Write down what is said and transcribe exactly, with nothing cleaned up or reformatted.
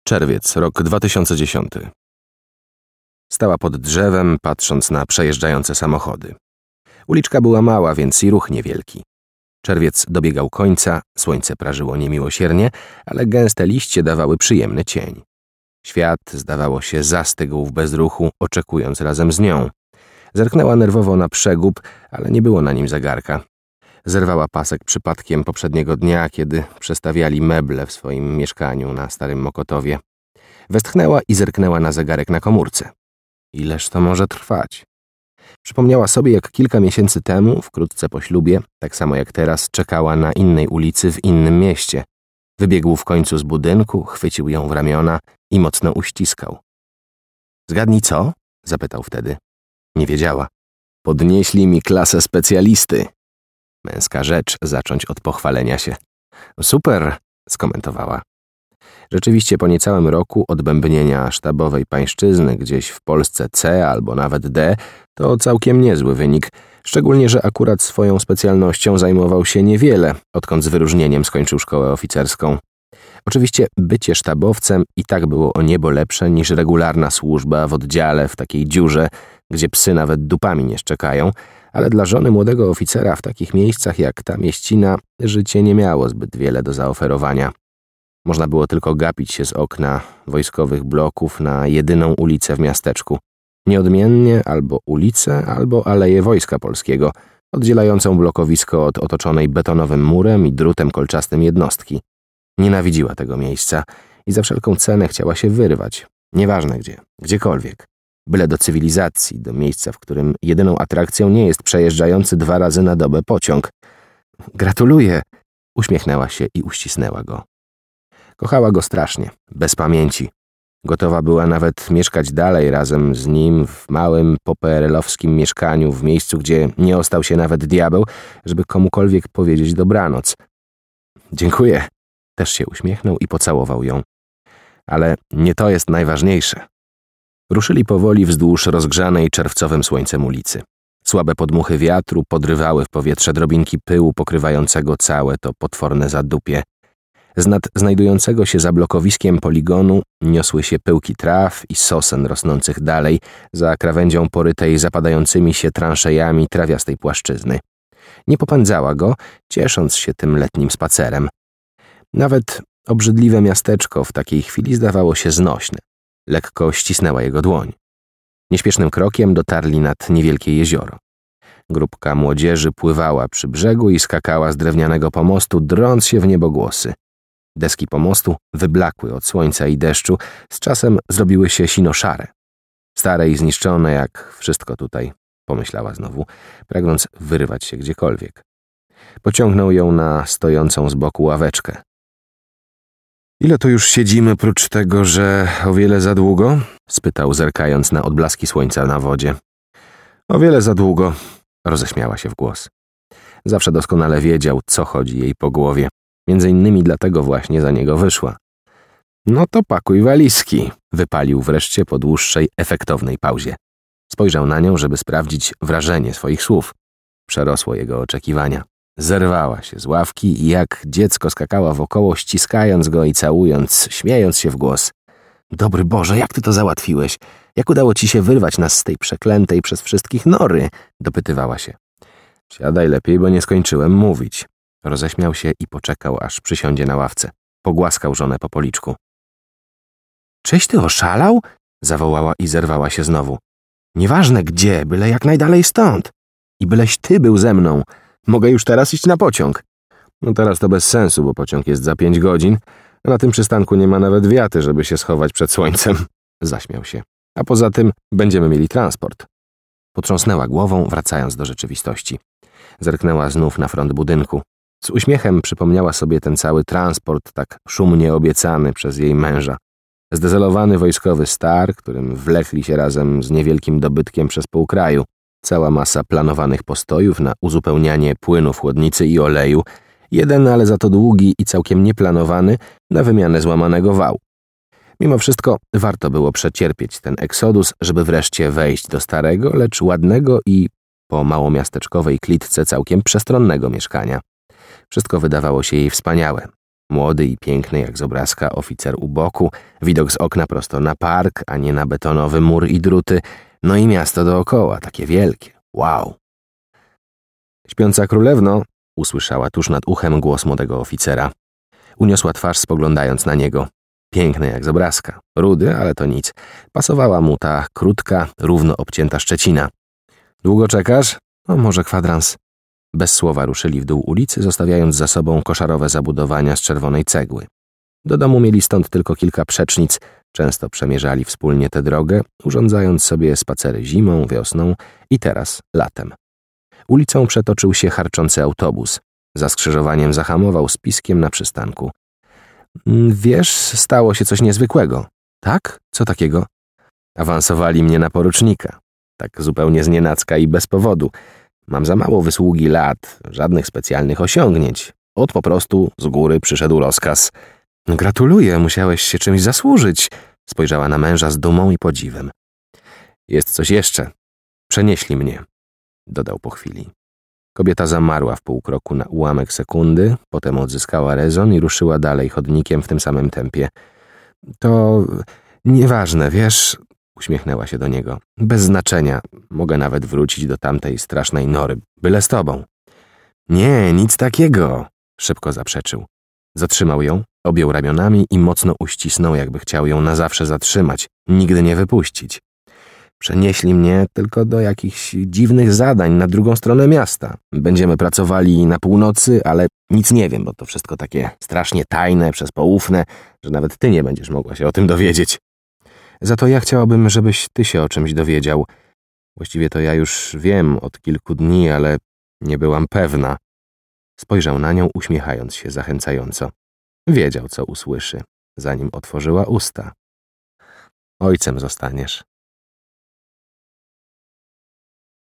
Czerwiec, rok dwa tysiące dziesiąty. Stała pod drzewem, patrząc na przejeżdżające samochody. Uliczka była mała, więc i ruch niewielki. Czerwiec dobiegał końca, słońce prażyło niemiłosiernie, ale gęste liście dawały przyjemny cień. Świat, zdawało się, zastygł w bezruchu, oczekując razem z nią. Zerknęła nerwowo na przegub, ale nie było na nim zegarka. Zerwała pasek przypadkiem poprzedniego dnia, kiedy przestawiali meble w swoim mieszkaniu na Starym Mokotowie. Westchnęła i zerknęła na zegarek na komórce. Ileż to może trwać? Przypomniała sobie, jak kilka miesięcy temu, wkrótce po ślubie, tak samo jak teraz, czekała na innej ulicy w innym mieście. Wybiegł w końcu z budynku, chwycił ją w ramiona i mocno uściskał. Zgadnij co? Zapytał wtedy. Nie wiedziała. Podnieśli mi klasę specjalisty. Męska rzecz zacząć od pochwalenia się. Super, skomentowała. Rzeczywiście po niecałym roku odbębnienia sztabowej pańszczyzny gdzieś w Polsce C albo nawet D to całkiem niezły wynik, szczególnie, że akurat swoją specjalnością zajmował się niewiele, odkąd z wyróżnieniem skończył szkołę oficerską. Oczywiście bycie sztabowcem i tak było o niebo lepsze niż regularna służba w oddziale w takiej dziurze, gdzie psy nawet dupami nie szczekają, ale dla żony młodego oficera w takich miejscach jak ta mieścina życie nie miało zbyt wiele do zaoferowania. Można było tylko gapić się z okna wojskowych bloków na jedyną ulicę w miasteczku. Nieodmiennie albo ulicę, albo Aleję Wojska Polskiego, oddzielającą blokowisko od otoczonej betonowym murem i drutem kolczastym jednostki. Nienawidziła tego miejsca i za wszelką cenę chciała się wyrwać. Nieważne gdzie, gdziekolwiek. Byle do cywilizacji, do miejsca, w którym jedyną atrakcją nie jest przejeżdżający dwa razy na dobę pociąg. Gratuluję! Uśmiechnęła się i uścisnęła go. Kochała go strasznie, bez pamięci. Gotowa była nawet mieszkać dalej razem z nim w małym popeerelowskim mieszkaniu w miejscu, gdzie nie ostał się nawet diabeł, żeby komukolwiek powiedzieć dobranoc. Dziękuję. Też się uśmiechnął i pocałował ją. Ale nie to jest najważniejsze. Ruszyli powoli wzdłuż rozgrzanej czerwcowym słońcem ulicy. Słabe podmuchy wiatru podrywały w powietrze drobinki pyłu pokrywającego całe to potworne zadupie. Z nad znajdującego się za blokowiskiem poligonu niosły się pyłki traw i sosen rosnących dalej za krawędzią porytej zapadającymi się transzejami trawiastej płaszczyzny. Nie popędzała go, ciesząc się tym letnim spacerem. Nawet obrzydliwe miasteczko w takiej chwili zdawało się znośne. Lekko ścisnęła jego dłoń. Nieśpiesznym krokiem dotarli nad niewielkie jezioro. Grupka młodzieży pływała przy brzegu i skakała z drewnianego pomostu, drąc się w niebogłosy. Deski pomostu wyblakły od słońca i deszczu, z czasem zrobiły się sino-szare. Stare i zniszczone jak wszystko tutaj, pomyślała znowu, pragnąc wyrwać się gdziekolwiek. Pociągnął ją na stojącą z boku ławeczkę. Ile tu już siedzimy, prócz tego, że o wiele za długo? Spytał, zerkając na odblaski słońca na wodzie. O wiele za długo, roześmiała się w głos. Zawsze doskonale wiedział, co chodzi jej po głowie. Między innymi dlatego właśnie za niego wyszła. No to pakuj walizki, wypalił wreszcie po dłuższej, efektownej pauzie. Spojrzał na nią, żeby sprawdzić wrażenie swoich słów. Przerosło jego oczekiwania. Zerwała się z ławki i jak dziecko skakała wokoło, ściskając go i całując, śmiejąc się w głos. Dobry Boże, jak ty to załatwiłeś? Jak udało ci się wyrwać nas z tej przeklętej przez wszystkich nory? Dopytywała się. Siadaj lepiej, bo nie skończyłem mówić. Roześmiał się i poczekał, aż przysiądzie na ławce. Pogłaskał żonę po policzku. Czyś ty oszalał? Zawołała i zerwała się znowu. Nieważne gdzie, byle jak najdalej stąd. I byleś ty był ze mną. Mogę już teraz iść na pociąg. No teraz to bez sensu, bo pociąg jest za pięć godzin, a na tym przystanku nie ma nawet wiaty, żeby się schować przed słońcem. Zaśmiał się. A poza tym będziemy mieli transport. Potrząsnęła głową, wracając do rzeczywistości. Zerknęła znów na front budynku. Z uśmiechem przypomniała sobie ten cały transport, tak szumnie obiecany przez jej męża. Zdezelowany wojskowy star, którym wlekli się razem z niewielkim dobytkiem przez pół kraju. Cała masa planowanych postojów na uzupełnianie płynu w chłodnicy i oleju. Jeden, ale za to długi i całkiem nieplanowany, na wymianę złamanego wału. Mimo wszystko warto było przecierpieć ten eksodus, żeby wreszcie wejść do starego, lecz ładnego i po małomiasteczkowej klitce całkiem przestronnego mieszkania. Wszystko wydawało się jej wspaniałe. Młody i piękny jak z obrazka oficer u boku, widok z okna prosto na park, a nie na betonowy mur i druty, no i miasto dookoła, takie wielkie. Wow! Śpiąca królewno, usłyszała tuż nad uchem głos młodego oficera. Uniosła twarz, spoglądając na niego. Piękny jak z obrazka, rudy, ale to nic. Pasowała mu ta krótka, równo obcięta szczecina. Długo czekasz? No może kwadrans. Bez słowa ruszyli w dół ulicy, zostawiając za sobą koszarowe zabudowania z czerwonej cegły. Do domu mieli stąd tylko kilka przecznic, często przemierzali wspólnie tę drogę, urządzając sobie spacery zimą, wiosną i teraz latem. Ulicą przetoczył się charczący autobus. Za skrzyżowaniem zahamował z piskiem na przystanku. Wiesz, stało się coś niezwykłego. Tak? Co takiego? Awansowali mnie na porucznika. Tak zupełnie znienacka i bez powodu. Mam za mało wysługi lat, żadnych specjalnych osiągnięć. Od po prostu z góry przyszedł rozkaz. Gratuluję, musiałeś się czymś zasłużyć. Spojrzała na męża z dumą i podziwem. Jest coś jeszcze. Przenieśli mnie, dodał po chwili. Kobieta zamarła w pół kroku na ułamek sekundy, potem odzyskała rezon i ruszyła dalej chodnikiem w tym samym tempie. To nieważne, wiesz, uśmiechnęła się do niego. Bez znaczenia, mogę nawet wrócić do tamtej strasznej nory, byle z tobą. Nie, nic takiego, szybko zaprzeczył. Zatrzymał ją, objął ramionami i mocno uścisnął, jakby chciał ją na zawsze zatrzymać, nigdy nie wypuścić. Przenieśli mnie tylko do jakichś dziwnych zadań na drugą stronę miasta. Będziemy pracowali na północy, ale nic nie wiem, bo to wszystko takie strasznie tajne, przezpoufne, że nawet ty nie będziesz mogła się o tym dowiedzieć. Za to ja chciałabym, żebyś ty się o czymś dowiedział. Właściwie to ja już wiem od kilku dni, ale nie byłam pewna. Spojrzał na nią, uśmiechając się zachęcająco. Wiedział, co usłyszy, zanim otworzyła usta. Ojcem zostaniesz.